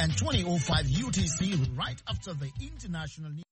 and 20:05 UTC right after the international news.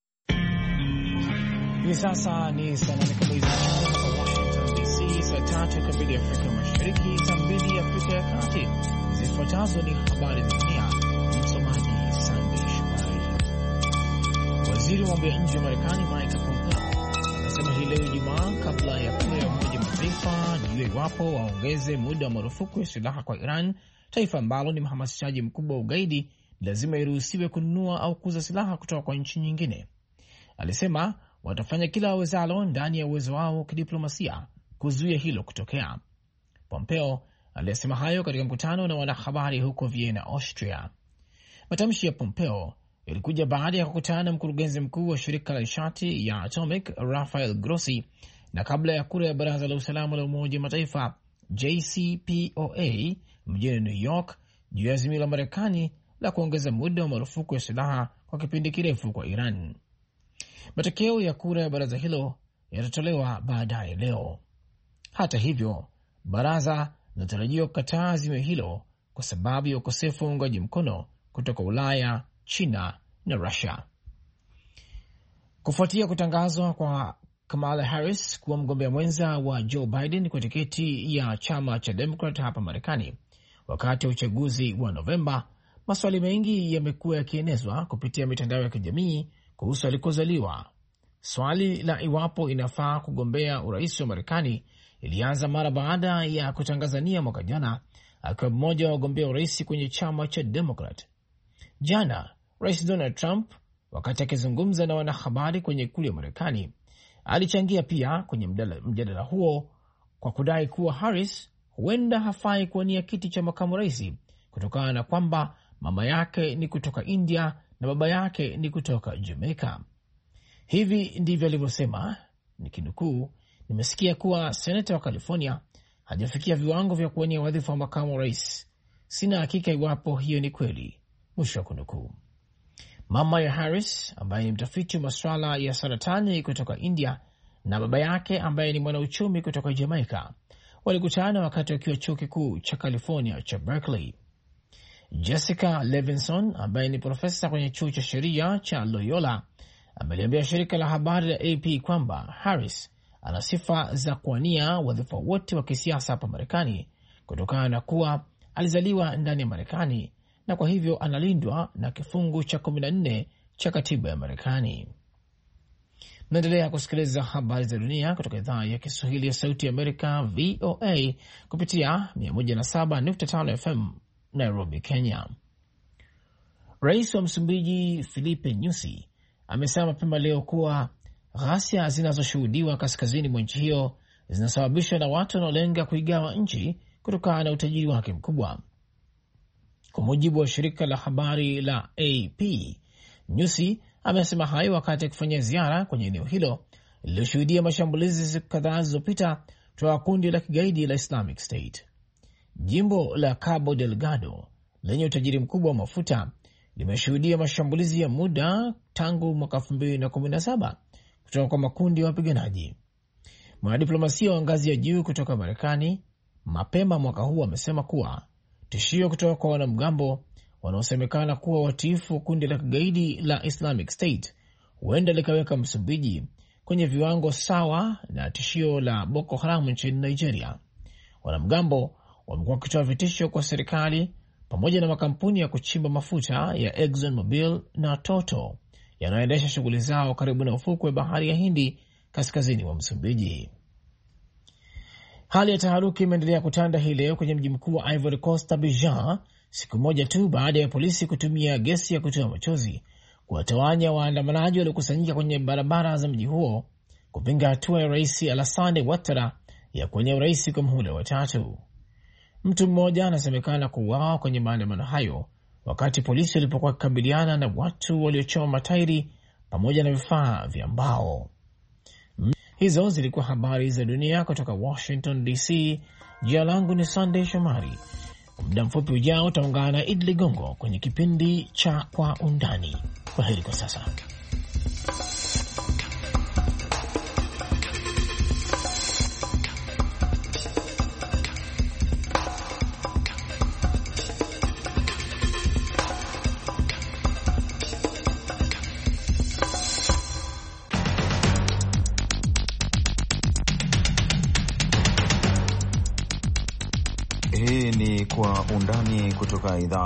Hivi sasa ni saa 8 kamili hapa Washington DC, saa 3 kamili Afrika Mashariki, saa 2 Afrika ya Kati. Zifuatazo ni habari za dunia, msomaji Sandy Shomari. Waziri wa mambo ya nje wa Marekani Mike Pompeo anasema hii leo Ijumaa, kabla ya kura ya Umoja wa Mataifa juu ya iwapo waongeze muda wa marufuku ya silaha kwa Iran, taifa ambalo ni mhamasishaji mkubwa wa ugaidi, lazima iruhusiwe kununua au kuuza silaha kutoka kwa nchi nyingine. Alisema watafanya kila wawezalo ndani ya uwezo wao kidiplomasia kuzuia hilo kutokea. Pompeo alisema hayo katika mkutano na wanahabari huko Vienna, Austria. Matamshi ya Pompeo yalikuja baada ya kukutana na mkurugenzi mkuu wa shirika la nishati ya Atomic Rafael Grossi na kabla ya kura ya Baraza la Usalama la Umoja wa Mataifa JCPOA mjini New York juu ya azimio la Marekani la kuongeza muda wa marufuku ya silaha kwa kipindi kirefu kwa Iran. Matokeo ya kura ya baraza hilo yatatolewa baadaye leo. Hata hivyo, baraza linatarajiwa kukataa azimio hilo kwa sababu ya ukosefu wa uungaji mkono kutoka Ulaya, China na Russia. Kufuatia kutangazwa kwa Kamala Harris kuwa mgombea mwenza wa Joe Biden kwa tiketi ya chama cha Democrat hapa Marekani wakati wa uchaguzi wa Novemba, maswali mengi yamekuwa yakienezwa kupitia mitandao ya kijamii kuhusu alikozaliwa. Swali la iwapo inafaa kugombea urais wa Marekani ilianza mara baada ya kutangazania mwaka jana akiwa mmoja wa wagombea urais kwenye chama cha Democrat. Jana, Rais Donald Trump, wakati akizungumza na wanahabari kwenye ikulu ya Marekani, alichangia pia kwenye mjadala huo kwa kudai kuwa Harris huenda hafai kuwania kiti cha makamu rais kutokana na kwamba mama yake ni kutoka India na baba yake ni kutoka Jamaica. Hivi ndivyo alivyosema, nikinukuu, nimesikia kuwa senata wa California hajafikia viwango vya kuwania wadhifa wa makamu rais. Sina hakika iwapo hiyo ni kweli, mwisho wa kunukuu. Mama ya Harris ambaye ni mtafiti wa masuala ya saratani kutoka India na baba yake ambaye ni mwanauchumi kutoka Jamaica walikutana wakati wakiwa chuo kikuu cha California cha Berkeley. Jessica Levinson ambaye ni profesa kwenye chuo cha sheria cha Loyola ameliambia shirika la habari la AP kwamba Harris ana sifa za kuwania wadhifa wote wa kisiasa hapa Marekani kutokana na kuwa alizaliwa ndani ya Marekani na kwa hivyo analindwa na kifungu cha 14 cha katiba ya Marekani. Naendelea kusikiliza habari za dunia kutoka idhaa ya Kiswahili ya Sauti ya Amerika VOA kupitia 107.5 FM Nairobi, Kenya. Rais wa Msumbiji Filipe Nyusi amesema mapema leo kuwa ghasia zinazoshuhudiwa kaskazini mwa nchi hiyo zinasababishwa na watu wanaolenga kuigawa nchi kutokana na utajiri wake mkubwa. Kwa mujibu wa shirika la habari la AP, Nyusi amesema hayo wakati akifanya ziara kwenye eneo hilo lililoshuhudia mashambulizi siku kadhaa zilizopita kutoka kundi la kigaidi la Islamic State. Jimbo la Cabo Delgado lenye utajiri mkubwa wa mafuta limeshuhudia mashambulizi ya muda tangu mwaka 2017 kutoka kwa makundi ya wapiganaji. Mwanadiplomasia wa ngazi ya juu kutoka Marekani mapema mwaka huu amesema kuwa tishio kutoka kwa wanamgambo wanaosemekana kuwa watiifu kundi la kigaidi la Islamic State huenda likaweka Msumbiji kwenye viwango sawa na tishio la Boko Haram nchini Nigeria. Wanamgambo wamekuwa wakitoa vitisho kwa serikali pamoja na makampuni ya kuchimba mafuta ya Exxon Mobil na Total yanayoendesha shughuli zao karibu na ufukwe wa bahari ya Hindi kaskazini mwa Msumbiji. Hali ya taharuki imeendelea kutanda hii leo kwenye mji mkuu wa Ivory Coast, Abidjan, siku moja tu baada ya polisi kutumia gesi ya kutoa machozi kuwatawanya waandamanaji waliokusanyika kwenye barabara za mji huo kupinga hatua ya Rais Alassane Ouattara ya kuwania urais kwa muhula wa 3. Mtu mmoja anasemekana kuuawa kwenye maandamano hayo wakati polisi walipokuwa kukabiliana na watu waliochoma matairi pamoja na vifaa vya mbao. Hizo zilikuwa habari za dunia kutoka Washington DC. Jina langu ni Sunday Shomari. Muda mfupi ujao utaungana na Idli Gongo kwenye kipindi cha Kwa Undani. Kwa heri kwa sasa.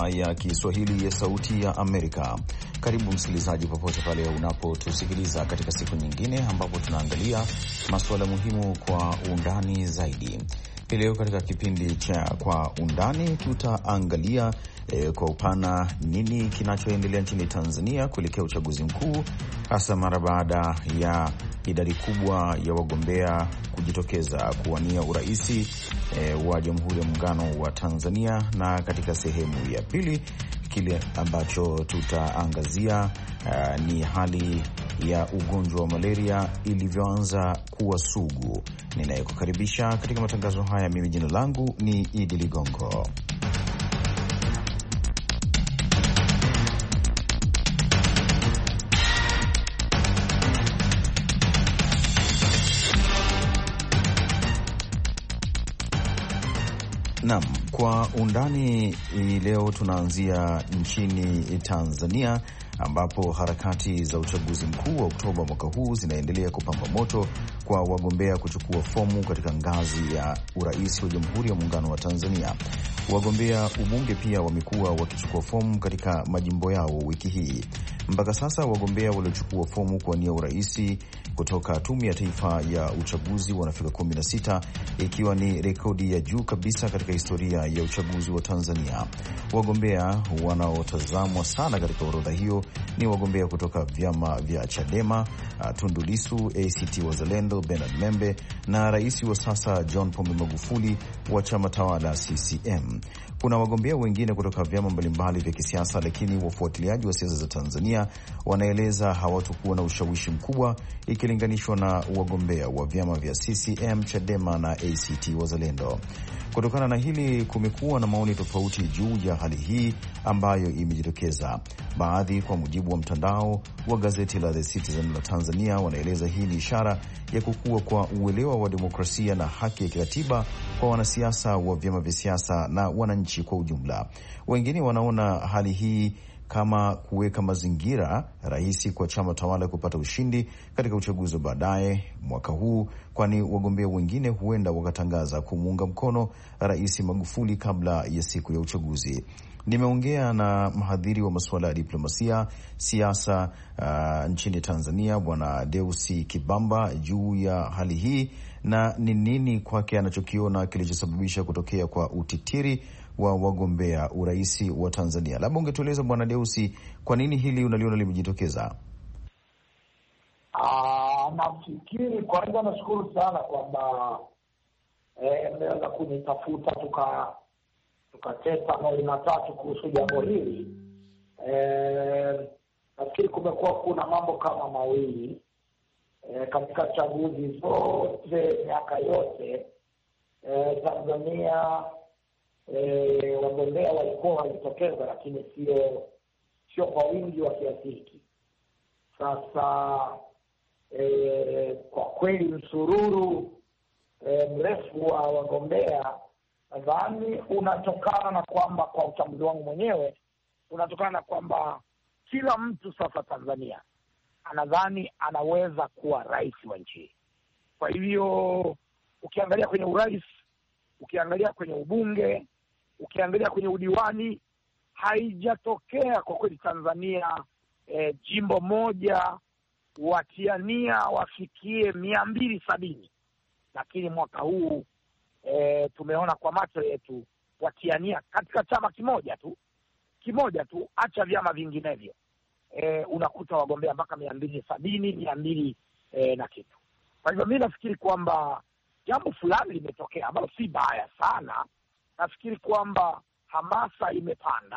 idhaa ya Kiswahili ya Sauti ya Amerika. Karibu msikilizaji, popote pale unapotusikiliza katika siku nyingine ambapo tunaangalia masuala muhimu kwa undani zaidi. Leo katika kipindi cha Kwa Undani tutaangalia kwa upana nini kinachoendelea nchini Tanzania kuelekea uchaguzi mkuu, hasa mara baada ya idadi kubwa ya wagombea kujitokeza kuwania uraisi wa Jamhuri ya Muungano wa Tanzania. Na katika sehemu ya pili, kile ambacho tutaangazia ni hali ya ugonjwa wa malaria ilivyoanza kuwa sugu. Ninayekukaribisha katika matangazo haya, mimi jina langu ni Idi Ligongo. Naam, kwa undani leo tunaanzia nchini Tanzania ambapo harakati za uchaguzi mkuu wa Oktoba mwaka huu zinaendelea kupamba moto kwa wagombea kuchukua fomu katika ngazi ya urais wa Jamhuri ya Muungano wa Tanzania. Wagombea ubunge pia wamekuwa wakichukua fomu katika majimbo yao wiki hii. Mpaka sasa wagombea waliochukua fomu kuwania uraisi kutoka Tume ya Taifa ya Uchaguzi wanafika 16, ikiwa ni rekodi ya juu kabisa katika historia ya uchaguzi wa Tanzania. Wagombea wanaotazamwa sana katika orodha hiyo ni wagombea kutoka vyama vya Chadema, Tundu Lissu, ACT Wazalendo, Bernard Membe na rais wa sasa John Pombe Magufuli wa chama tawala CCM. Kuna wagombea wengine kutoka vyama mbalimbali vya kisiasa, lakini wafuatiliaji wa siasa za Tanzania wanaeleza hawatakuwa na ushawishi mkubwa ikilinganishwa na wagombea wa vyama vya CCM, Chadema na ACT Wazalendo. Kutokana na hili, kumekuwa na maoni tofauti juu ya hali hii ambayo imejitokeza. Baadhi, kwa mujibu wa mtandao wa gazeti la The Citizen la Tanzania, wanaeleza hii ni ishara ya kukua kwa uelewa wa demokrasia na haki ya kikatiba kwa wanasiasa wa vyama vya siasa na wananchi kwa ujumla. Wengine wanaona hali hii kama kuweka mazingira rahisi kwa chama tawala kupata ushindi katika uchaguzi baadaye mwaka huu, kwani wagombea wengine huenda wakatangaza kumuunga mkono Rais Magufuli kabla ya siku ya uchaguzi. Nimeongea na mhadhiri wa masuala ya diplomasia, siasa nchini Tanzania, Bwana Deusi Kibamba juu ya hali hii na ni nini kwake anachokiona kilichosababisha kutokea kwa utitiri wa wagombea uraisi wa Tanzania. Labda ungetueleza Bwana Deusi, kwa nini hili unaliona limejitokeza? Nafikiri kwanza nashukuru sana kwamba mmeweza kunitafuta tukateta mawili matatu kuhusu jambo hili. Nafikiri kumekuwa kuna mambo kama mawili katika chaguzi zote miaka yote Tanzania. Wagombea walikuwa walitokeza, lakini sio kwa wingi wa kiasi hiki. Sasa kwa kweli msururu mrefu wa wagombea nadhani unatokana na kwamba, kwa uchaguzi wangu mwenyewe, unatokana na kwamba kila mtu sasa Tanzania anadhani anaweza kuwa rais wa nchi. Kwa hivyo ukiangalia kwenye urais, ukiangalia kwenye ubunge, ukiangalia kwenye udiwani, haijatokea kwa kweli Tanzania jimbo moja watiania wafikie 270. Lakini mwaka huu tumeona kwa macho yetu watiania katika chama kimoja tu, acha vyama vinginevyo, unakuta wagombea mpaka 270 na kitu. Kwa hivyo mimi nafikiri kwamba jambo fulani limetokea ambalo si baya sana. Nafikiri kwamba hamasa imepanda,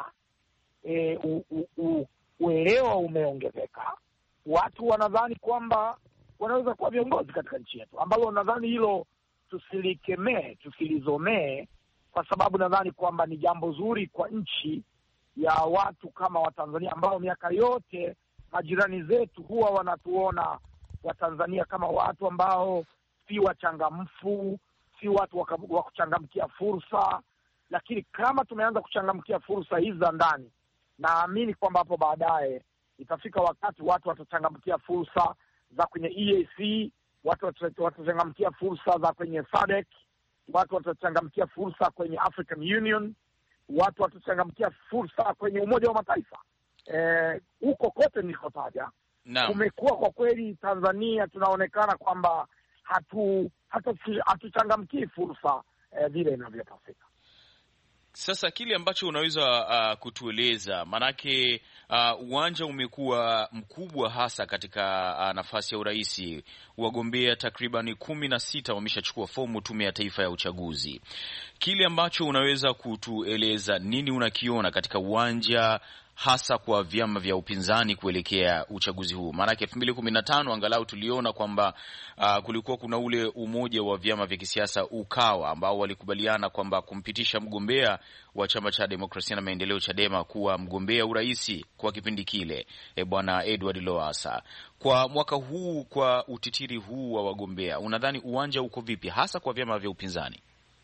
uelewa umeongezeka. Watu wanadhani kwamba wanaweza kuwa viongozi katika nchi yetu, ambalo nadhani hilo tusilikemee, tusilizomee, kwa sababu nadhani kwamba ni jambo zuri kwa nchi ya watu kama Watanzania ambao miaka yote majirani zetu huwa wanatuona Watanzania kama watu ambao si wachangamfu, si watu wa kuchangamkia fursa. Lakini kama tumeanza kuchangamkia fursa hizi za ndani, naamini kwamba hapo baadaye itafika wakati watu watachangamkia fursa za kwenye EAC, watu watachangamkia fursa za kwenye SADC, watu watachangamkia fursa kwenye African Union. watu watachangamkia fursa kwenye Umoja wa Mataifa. Huko kote nilikotaja, kumekuwa kwa kweli Tanzania tunaonekana kwamba hatuchangamkii fursa vile inavyopasika. Sasa kile ambacho unaweza kutueleza, manake uwanja umekuwa mkubwa hasa katika nafasi ya urais. Wagombea takriban 16 wameshachukua fomu Tume ya Taifa ya Uchaguzi. Kile ambacho unaweza kutueleza, nini unakiona katika uwanja hasa kwa vyama vya upinzani kuelekea uchaguzi huu? Maanake 2015 angalau tuliona kwamba kulikuwa kuna ule umoja wa vyama vya kisiasa UKAWA ambao walikubaliana kwamba kumpitisha mgombea wa chama cha Demokrasia na Maendeleo Chadema kuwa mgombea urais kwa kipindi kile, Bwana Edward Lowassa. Kwa mwaka huu, kwa utitiri huu wa wagombea, unadhani uwanja uko vipi hasa kwa vyama vya upinzani?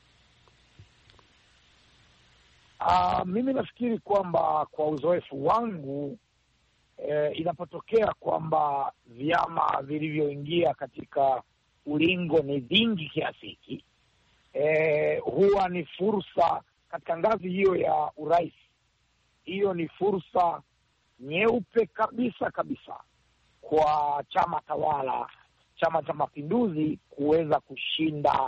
Mimi nafikiri kwamba kwa uzoefu wangu inapotokea kwamba vyama vilivyoingia katika ulingo ni vingi kiasi hiki, huwa ni fursa katika ngazi hiyo ya urais. Hiyo ni fursa nyeupe kabisa kwa chama tawala, Chama cha Mapinduzi, kuweza kushinda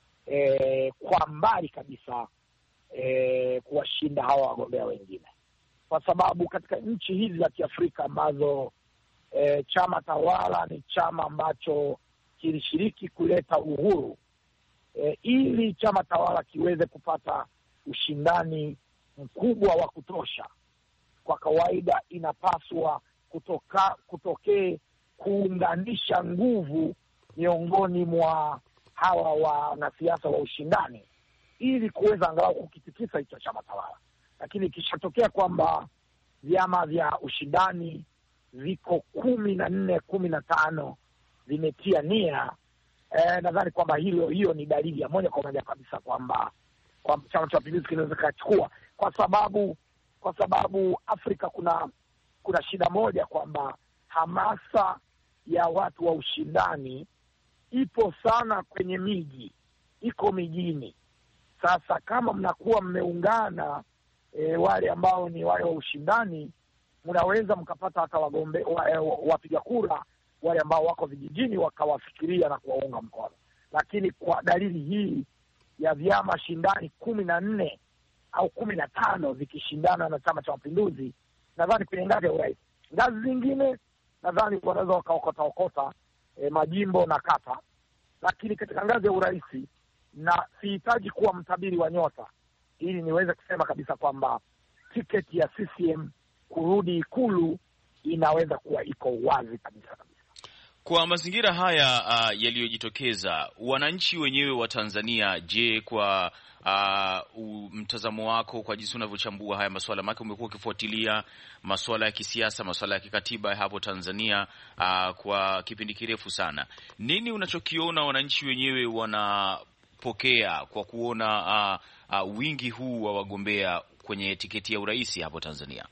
kwa mbali kabisa kuwashinda hawa wagombea wengine, kwa sababu katika nchi hizi za Kiafrika ambazo chama tawala ni chama ambacho kilishiriki kuleta uhuru, ili chama tawala kiweze kupata ushindani mkubwa wa kutosha, kwa kawaida inapaswa kutokee kuunganisha nguvu miongoni mwa hawa wanasiasa wa ushindani, ili kuweza angalau kukitikisa hicho chama tawala. Lakini ikishatokea kwamba vyama vya ushindani viko 14, 15 vimetia nia, nadhani kwamba hiyo ni dalili ya moja kwa moja kabisa kwamba Chama cha Mapinduzi kinaweza kachukua, kwa sababu Afrika kuna shida moja, kwamba hamasa ya watu wa ushindani ipo sana kwenye miji, iko mijini. Sasa kama mnakuwa mmeungana, wale ambao ni wale wa ushindani, mnaweza mkapata hata wapiga kura wale ambao wako vijijini wakawafikiria na kuwaunga mkono. Lakini kwa dalili hii ya vyama shindani 14 au 15 vikishindana na Chama cha Mapinduzi, nadhani kwenye ngazi ya urais, ngazi zingine nadhani wanaweza wakaokota majimbo na kata, lakini katika ngazi ya urais, na sihitaji kuwa mtabiri wa nyota ili niweze kusema kabisa kwamba tiketi ya CCM kurudi Ikulu inaweza kuwa iko wazi kabisa. Kwa mazingira haya yaliyojitokeza, wananchi wenyewe wa Tanzania, je, kwa mtazamo wako, kwa jinsi unavyochambua haya masuala, maana umekuwa ukifuatilia masuala ya kisiasa, masuala ya kikatiba hapo Tanzania kwa kipindi kirefu sana, nini unachokiona wananchi wenyewe wanapokea kwa kuona wingi huu wa wagombea kwenye tiketi ya urais hapo Tanzania?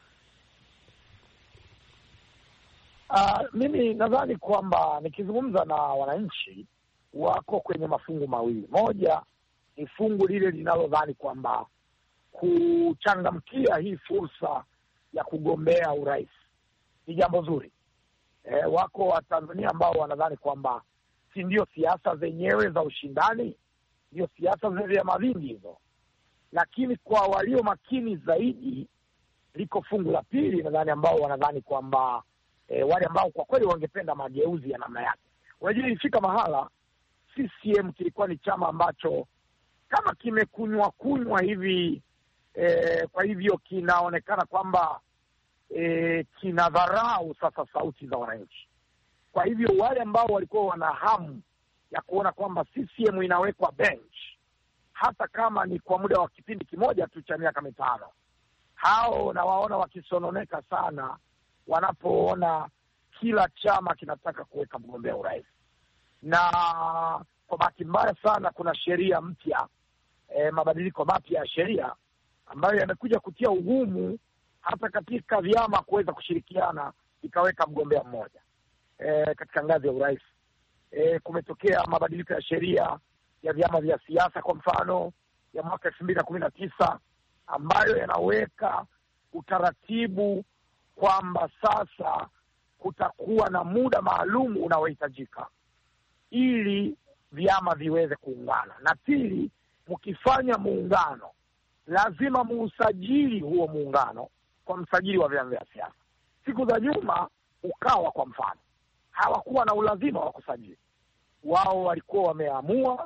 Mimi nadhani kwamba nikizungumza na wananchi, wako kwenye mafungu mawili. Moja ni fungu lile linalodhani kwamba kuchangamkia hii fursa ya kugombea urais ni jambo zuri. Wako Watanzania ambao wanadhani kwamba si ndio siasa zenyewe za ushindani, ndio siasa za vyama vingi hizo. Lakini kwa walio makini zaidi, liko fungu la pili nadhani, ambao wanadhani kwamba wale ambao kwa kweli wangependa mageuzi ya namna yake. Unajua, ilifika mahala CCM kilikuwa ni chama ambacho kama kimekunywa hivi, kwa hivyo kinaonekana kwamba kinadharau sasa sauti za wananchi. Kwa hivyo wale ambao walikuwa wana hamu ya kuona kwamba CCM inawekwa bench, hata kama ni kwa muda wa kipindi kimoja tu cha miaka 5, hao na waona wakisononeka sana wanapoona kila chama kinataka kuweka mgombea urais. Na kwa bahati mbaya sana kuna sheria mpya, mabadiliko mapya ya sheria ambayo yamekuja kutia ugumu hata katika vyama kuweza kushirikiana ikaweka mgombea mmoja katika ngazi ya urais. Kumetokea mabadiliko ya sheria ya vyama vya siasa, kwa mfano ya mwaka 2019, ambayo yanaweka utaratibu kwamba sasa kutakuwa na muda maalum unaohitajika ili vyama viweze kuungana. Na pili, mkifanya muungano lazima muusajili huo muungano kwa msajili wa vyama vya siasa. Siku za nyuma Ukawa kwa mfano hawakuwa na ulazima wa kusajili. Wao walikuwa wameamua,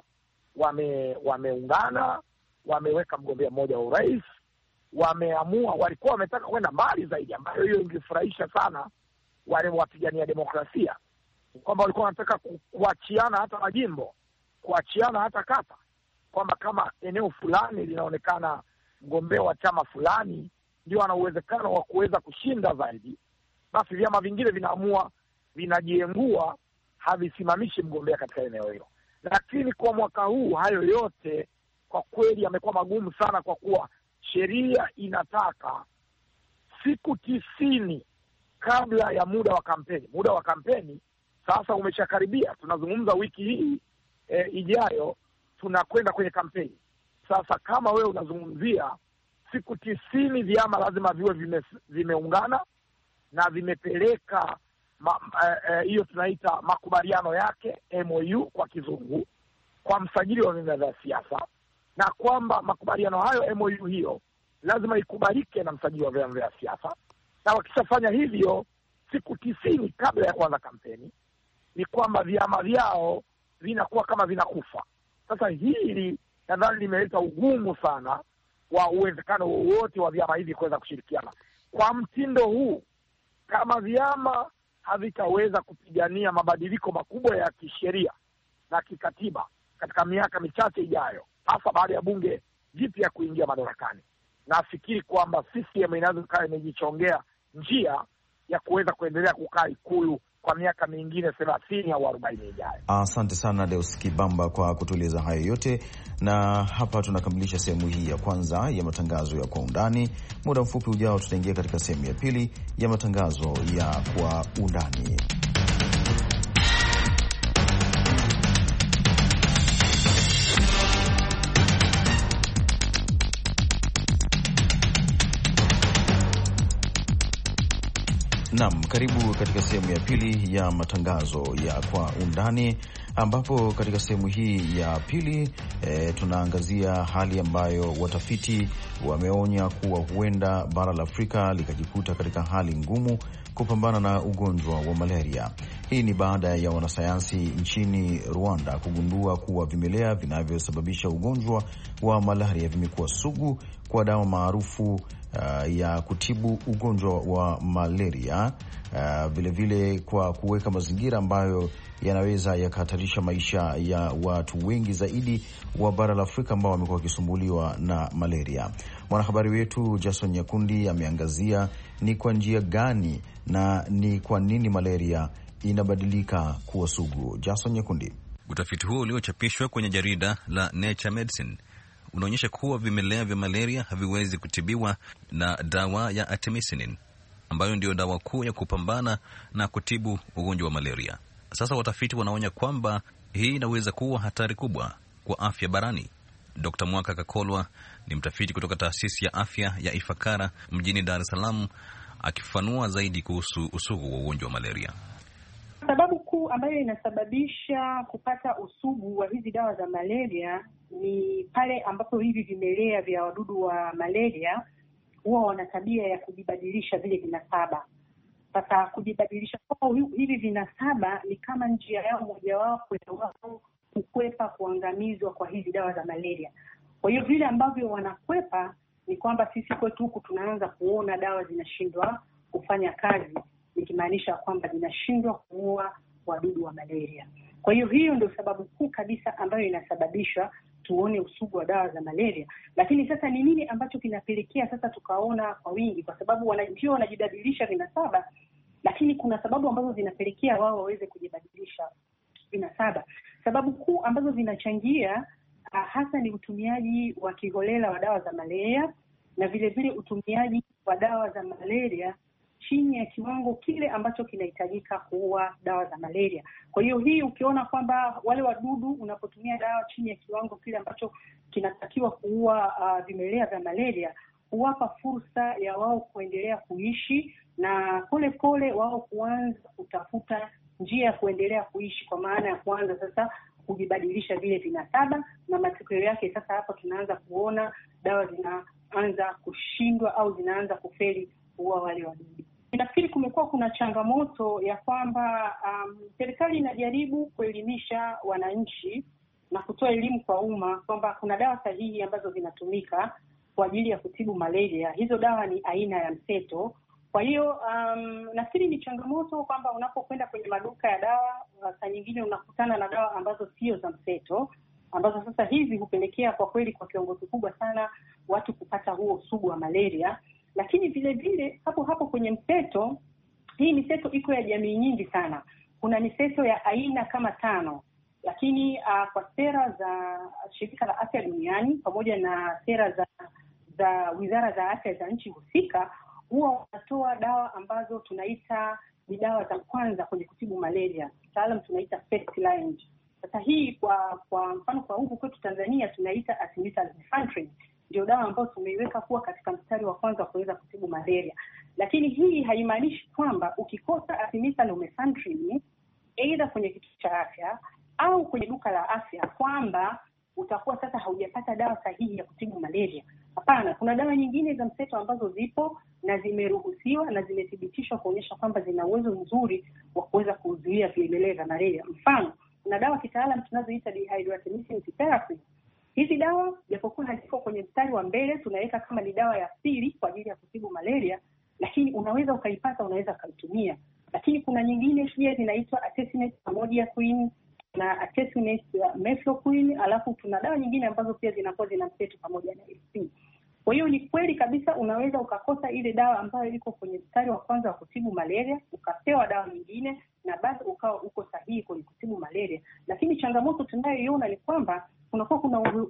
wameungana, wameweka mgombea mmoja wa urais, wameamua, walikuwa wametaka kwenda mbali zaidi, ambayo hiyo ingefurahisha sana wale wapigania demokrasia, kwamba walikuwa wanataka kuachiana hata majimbo, kuachiana hata kata, kwamba kama eneo fulani linaonekana mgombea wa chama fulani ndio ana uwezekano wa kuweza kushinda zaidi, basi vyama vingine vinaamua, vinajiengua, havisimamishi mgombea katika eneo hilo. Lakini kwa mwaka huu hayo yote kwa kweli yamekuwa magumu sana, kwa kuwa sheria inataka siku 90 kabla ya muda wa kampeni. Muda wa kampeni sasa umeshakaribia, tunazungumza wiki hii ijayo tunakwenda kwenye kampeni. Sasa kama wewe unazungumzia siku 90 vyama lazima viwe vimeungana na vimepeleka hiyo tunaita makubaliano yake, MOU kwa kizungu, kwa msajili wa vyama vya siasa, na kwamba makubaliano hayo, MOU hiyo lazima ikubalike na msajili wa vyama vya siasa. Na wakishafanya hivyo siku 90 kabla ya kuanza kampeni, ni kwamba vyama vyao vinakuwa kama vinakufa. Sasa hili nadhani limeleta ugumu sana wa uwezekano wowote wa vyama hivi kuweza kushirikiana. Kwa mtindo huu, kama vyama havitaweza kupigania mabadiliko makubwa ya kisheria na kikatiba katika miaka michache ijayo, hasa baada ya bunge jipya kuingia madarakani, nafikiri kwamba CCM inaweza kaa imejichongea njia ya kuweza kuendelea kukaa Ikulu kwa miaka mingine 30 au 40 ijayo. Asante sana Deus Kibamba kwa kutueleza hayo yote, na hapa tunakamilisha sehemu hii ya kwanza ya matangazo ya Kwa Undani. Muda mfupi ujao tutaingia katika sehemu ya pili ya matangazo ya Kwa Undani. Naam, karibu katika sehemu ya pili ya matangazo ya Kwa Undani, ambapo katika sehemu hii ya pili tunaangazia hali ambayo watafiti wameonya kuwa huenda bara la Afrika likajikuta katika hali ngumu kupambana na ugonjwa wa malaria. Hii ni baada ya wanasayansi nchini Rwanda kugundua kuwa vimelea vinavyosababisha ugonjwa wa malaria vimekuwa sugu kwa dawa maarufu ya kutibu ugonjwa wa malaria, vilevile kwa kuweka mazingira ambayo yanaweza yakahatarisha maisha ya watu wengi zaidi wa bara la Afrika ambao wamekuwa wakisumbuliwa na malaria. Mwanahabari wetu Jason Nyakundi ameangazia ni kwa njia gani na ni kwa nini malaria inabadilika kuwa sugu. Jason Nyakundi. Utafiti huo uliochapishwa kwenye jarida la Nature Medicine unaonyesha kuwa vimelea vya malaria haviwezi kutibiwa na dawa ya artemisinin, ambayo ndio dawa kuu ya kupambana na kutibu ugonjwa wa malaria. Sasa watafiti wanaonya kwamba hii inaweza kuwa hatari kubwa kwa afya barani. Dr. Mwaka Kakolwa ni mtafiti kutoka taasisi ya afya ya Ifakara mjini Dar es Salaam, akifafanua zaidi kuhusu usugu wa ugonjwa wa malaria. Sababu kuu ambayo inasababisha kupata usugu wa hizi dawa za malaria ni pale ambapo hivi vimelea vya wadudu wa malaria huwa wana tabia ya kujibadilisha vile vinasaba. Sasa kujibadilisha kwa hivi vinasaba ni kama njia yao mojawapo ya wao kukwepa kuangamizwa kwa hizi dawa za malaria. Kwa hiyo vile ambavyo wanakwepa ni kwamba sisi kwetu huku tunaanza kuona dawa zinashindwa kufanya kazi, nikimaanisha kwamba zinashindwa kuua wadudu wa malaria. Kwa hiyo hiyo ndio sababu kuu kabisa ambayo inasababisha tuone usugu wa dawa za malaria. Lakini sasa ni nini ambacho kinapelekea sasa tukaona kwa wingi? Kwa sababu wananchi wanajibadilisha vinasaba, lakini kuna sababu ambazo zinapelekea wao waweze kujibadilisha vinasaba. Sababu kuu ambazo zinachangia hasa ni utumiaji wa kiholela wa dawa za malaria, na vile vile utumiaji wa dawa za malaria chini ya kiwango kile ambacho kinahitajika kuua dawa za malaria. Kwa hiyo hii ukiona kwamba wale wadudu unapotumia dawa chini ya kiwango kile ambacho kinatakiwa kuua vimelea vya malaria, kuwapa fursa ya wao kuendelea kuishi na pole pole wao kuanza kutafuta njia ya kuendelea kuishi, kwa maana ya kuanza sasa kujibadilisha vile vinasaba, na matokeo yake sasa hapa tunaanza kuona dawa zinaanza kushindwa au zinaanza kufeli kuua wale wadudu. Nafikiri kumekuwa kuna changamoto ya kwamba serikali inajaribu kuelimisha wananchi na kutoa elimu kwa umma kwamba kuna dawa sahihi ambazo zinatumika kwa ajili ya kutibu malaria. Hizo dawa ni aina ya mseto. Kwa hiyo nafikiri ni changamoto kwamba unapokwenda kwenye maduka ya dawa saa nyingine unakutana na dawa ambazo sio za mseto, ambazo sasa hizi hupelekea kwa kweli kwa kiwango kikubwa sana watu kupata huo sugu wa malaria. Lakini vile vile hapo kwenye mseto, hii miseto iko ya jamii nyingi sana. Kuna miseto ya aina kama 5. Lakini kwa sera za Shirika la Afya Duniani pamoja na sera za wizara za afya za nchi husika, huwa wanatoa dawa ambazo tunaita ni dawa za kwanza kwenye kutibu malaria. Mtaalamu tunaita first line. Sasa hii kwa mfano kwa huku kwetu Tanzania tunaita artemether-lumefantrine. Ndio dawa ambayo tumeiweka kuwa katika mstari wa kwanza kuweza kutibu malaria. Lakini hii haimaanishi kwamba ukikosa artemether-lumefantrine aidha kwenye kituo cha afya au kwenye duka la afya kwamba utakuwa sasa haujapata dawa sahihi ya kutibu malaria. Hapana, kuna dawa nyingine za mseto ambazo zipo na zimeruhusiwa na zimethibitishwa kuonyesha kwamba zina uwezo mzuri wa kuweza kuzuia vielele vya malaria. Mfano, kuna dawa kitaalamu tunazoita dihydroartemisinin therapy. Hizi dawa japokuwa haziko kwenye mstari wa mbele, tunaweka kama ni dawa ya pili kwa ajili ya kutibu malaria, lakini unaweza ukaipata, unaweza ukaitumia. Lakini kuna nyingine pia zinaitwa artesunate amodiaquine na artesunate mefloquine, alafu tuna dawa nyingine ambazo pia zinakuwa zina mseto pamoja na SP. Kwa hiyo ni kweli kabisa unaweza ukakosa ile dawa ambayo iko kwenye mstari wa kwanza wa kutibu malaria, ukapewa dawa nyingine na basi ukawa uko sahihi kwenye kutibu malaria. Lakini changamoto tunayoiona ni kwamba kunakuwa kuna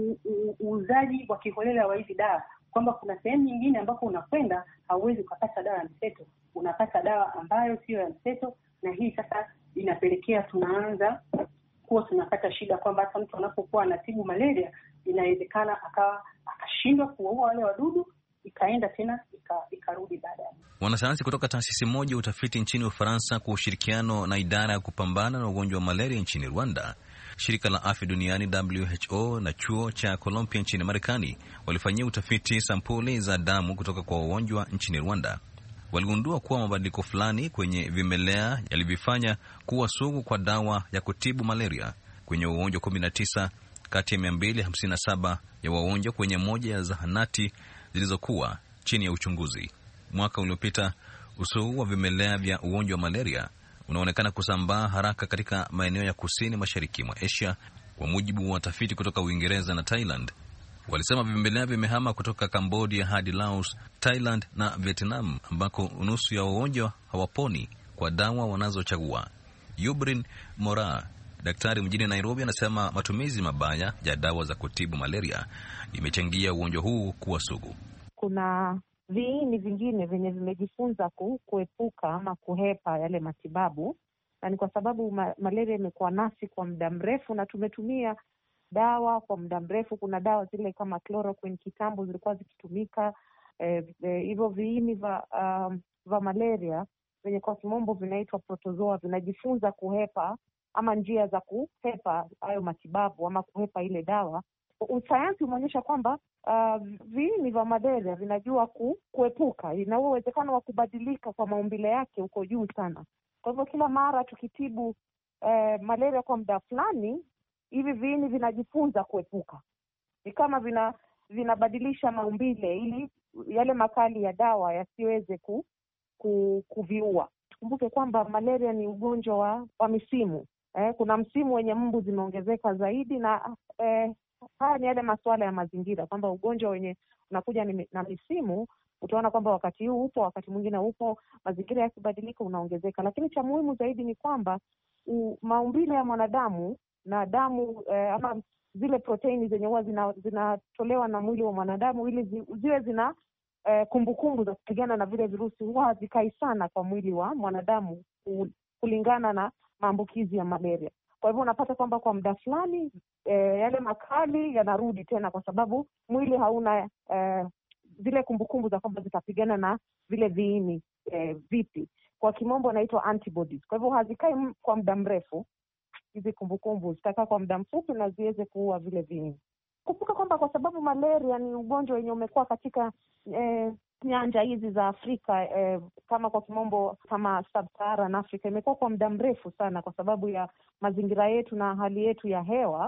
uuzaji wa kiholela wa hizi dawa, kwamba kuna sehemu nyingine ambapo unakwenda hauwezi ukapata dawa ya mseto, unapata dawa ambayo sio ya mseto, na hii sasa inapelekea tunaanza kuwa tunapata shida kwamba hata mtu anapokuwa anatibu malaria inawezekana akashindwa kuua wale wadudu, ikaenda tena ikarudi baadaye. Wanasayansi kutoka taasisi moja utafiti nchini Ufaransa kwa ushirikiano na idara ya kupambana na ugonjwa wa malaria nchini Rwanda, Shirika la Afya Duniani WHO na chuo cha Columbia nchini Marekani walifanyia utafiti sampuli za damu kutoka kwa wagonjwa nchini Rwanda. Waligundua kuwa mabadiliko fulani kwenye vimelea yalivifanya kuwa sugu kwa dawa ya kutibu malaria kwenye wagonjwa 19 kati ya 257 ya wagonjwa kwenye moja ya zahanati zilizokuwa chini ya uchunguzi. Mwaka uliopita, usugu wa vimelea vya ugonjwa wa malaria unaonekana kusambaa haraka katika maeneo ya kusini mashariki mwa Asia. Kwa mujibu wa tafiti kutoka Uingereza na Thailand, walisema vimelea vimehama kutoka Cambodia hadi Laos, Thailand na Vietnam, ambako nusu ya wagonjwa hawaponi kwa dawa wanazochagua. Yubrin Mora, daktari mjini Nairobi, anasema matumizi mabaya ya dawa za kutibu malaria imechangia ugonjwa huu kuwa sugu. Kuna viini vingine venye vimejifunza kuepuka ama kuhepa yale matibabu, na ni kwa sababu malaria imekuwa nasi kwa muda mrefu na tumetumia dawa kwa muda mrefu. Kuna dawa zile kama chloroquine kitambo zilikuwa zikitumika, hivyo viini va malaria venye kwa kimombo vinaitwa protozoa vinajifunza kuhepa ama njia za kuhepa hayo matibabu ama kuhepa ile dawa. Usayansi umeonyesha kwamba viini vya malaria vinajua kuepuka, na huo uwezekano wa kubadilika kwa maumbile yake uko juu sana. Kwa hivyo kila mara tukitibu malaria kwa muda fulani, hivi viini vinajifunza kuepuka. Ni kama vinabadilisha maumbile ili yale makali ya dawa yasiweze kuviua. Tukumbuke kwamba malaria ni ugonjwa wa misimu. Kuna msimu wenye mbu zimeongezeka zaidi, na haya ni yale masuala ya mazingira, kwamba ugonjwa wenye unakuja na misimu, utaona kwamba wakati huu upo, wakati mwingine upo, mazingira yakibadilika unaongezeka. Lakini cha muhimu zaidi ni kwamba maumbile ya mwanadamu na damu ama zile proteini zenye huwa zinatolewa na mwili wa mwanadamu ili ziwe zina kumbukumbu za kupigana na vile virusi, huwa hazikai sana kwa mwili wa mwanadamu kulingana na maambukizi ya malaria. Kwa hivyo unapata kwamba kwa muda fulani yale makali yanarudi tena, kwa sababu mwili hauna zile kumbukumbu za kwamba zitapigana na vile viini vipi. Kwa kimombo inaitwa antibodies. Kwa hivyo hazikai kwa muda mrefu, hizi kumbukumbu zitakaa kwa muda mfupi na ziweze kuua vile viini. Kumbuka kwamba kwa sababu malaria ni ugonjwa wenye umekuwa katika nyanja hizi za Afrika, kama kwa kimombo kama Sub-Saharan Africa, imekuwa kwa muda mrefu sana kwa sababu ya mazingira yetu na hali yetu ya hewa.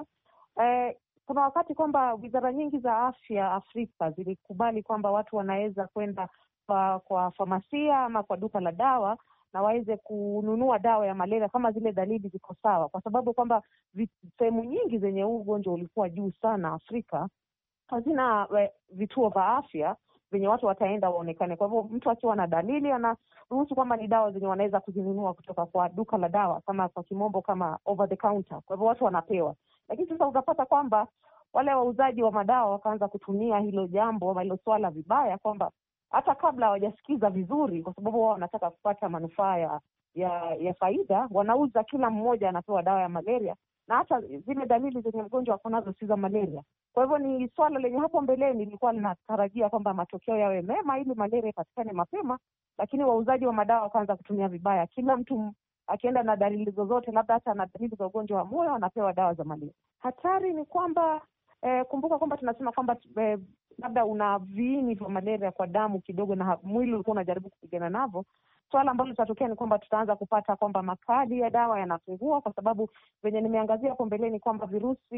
Kuna wakati kwamba wizara nyingi za afya Afrika zilikubali kwamba watu wanaweza kwenda kwa famasia ama kwa duka la dawa na waweze kununua dawa ya malaria kama zile dalili ziko sawa, kwa sababu kwamba sehemu nyingi zenye huu ugonjwa ulikuwa juu sana Afrika hazina vituo vya afya venye watu wataenda waonekane. Kwa hivyo mtu akiwa na dalili anaruhusu kwamba ni dawa zenye wanaweza kuzinunua kutoka kwa duka la dawa, kama kwa kimombo kama over the counter. Kwa hivyo watu wanapewa. Lakini sasa utapata kwamba wale wauzaji wa madawa wakaanza kutumia hilo jambo ama hilo swala vibaya, kwamba hata kabla hawajasikiza vizuri, kwa sababu wao wanataka kupata manufaa ya faida, wanauza, kila mmoja anapewa dawa ya malaria, na hata zile dalili zenye mgonjwa wako nazo si za malaria. Kwa hivyo ni swala lenye hapo mbeleni nilikuwa ninatarajia kwamba matokeo yawe mema ili malaria ipatikane mapema, lakini wauzaji wa madawa wakaanza kutumia vibaya. Kila mtu akienda na dalili zozote, labda hata na dalili za ugonjwa wa moyo, anapewa dawa za malaria. Hatari ni kwamba kumbuka kwamba tunasema kwamba labda una viini vya malaria kwa damu kidogo na mwili ulikuwa unajaribu kupigana navyo. Swala ambalo litatokea ni kwamba tutaanza kupata kwamba makali ya dawa yanapungua, kwa sababu venye nimeangazia hapo mbeleni kwamba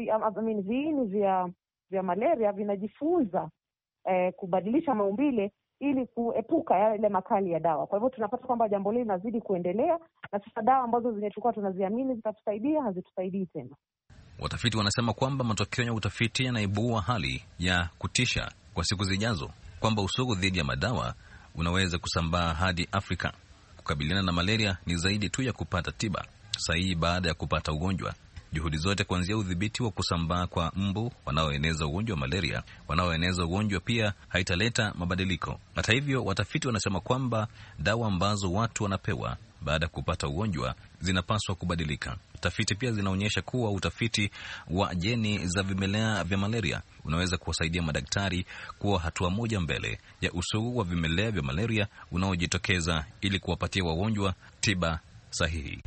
viini vya malaria vinajifunza kubadilisha maumbile ili kuepuka yale makali ya dawa. Kwa hivyo tunapata kwamba jambo hili linazidi kuendelea, na sasa dawa ambazo zenye tulikuwa tunaziamini zitatusaidia hazitusaidii tena. Watafiti wanasema kwamba matokeo ya utafiti yanaibua hali ya kutisha kwa siku zijazo, kwamba usugu dhidi ya madawa unaweza kusambaa hadi Afrika. Kukabiliana na malaria ni zaidi tu ya kupata tiba sahihi baada ya kupata ugonjwa. Juhudi zote kuanzia udhibiti wa kusambaa kwa mbu wanaoeneza ugonjwa wa malaria, wanaoeneza ugonjwa pia haitaleta mabadiliko. Hata hivyo, watafiti wanasema kwamba dawa ambazo watu wanapewa baada ya kupata ugonjwa zinapaswa kubadilika. Tafiti pia zinaonyesha kuwa utafiti wa jeni za vimelea vya malaria unaweza kuwasaidia madaktari kuwa hatua moja mbele ya usugu wa vimelea vya malaria unaojitokeza ili kuwapatia wagonjwa tiba sahihi.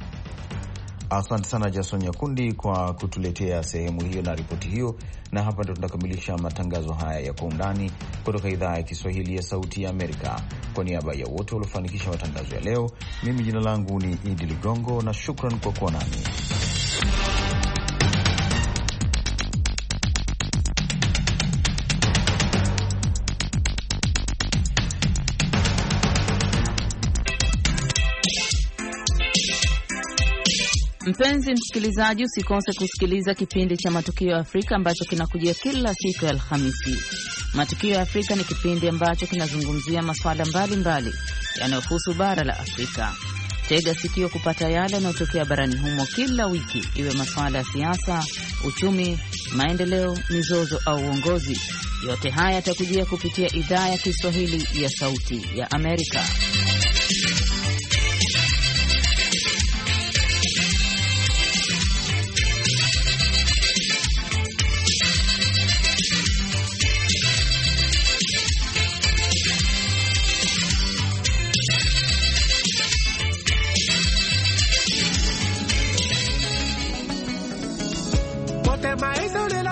Asante sana Jason Nyakundi kwa kutuletea sehemu hiyo na ripoti hiyo, na hapa ndo tunakamilisha matangazo haya ya Kwa Undani kutoka idhaa ya Kiswahili ya Sauti ya Amerika. Kwa niaba ya wote waliofanikisha matangazo ya leo, mimi jina langu ni Idi Ligongo na shukran kwa kuwa nami. Mpenzi msikilizaji, usikose kusikiliza kipindi cha Matukio ya Afrika ambacho kinakujia kila siku ya Alhamisi. Matukio ya Afrika ni kipindi ambacho kinazungumzia masuala mbalimbali yanayohusu bara la Afrika. Tega sikio kupata yale yanayotokea barani humo kila wiki, iwe masuala ya siasa, uchumi, maendeleo, mizozo au uongozi. Yote haya yatakujia kupitia idhaa ya Kiswahili ya Sauti ya Amerika. What am I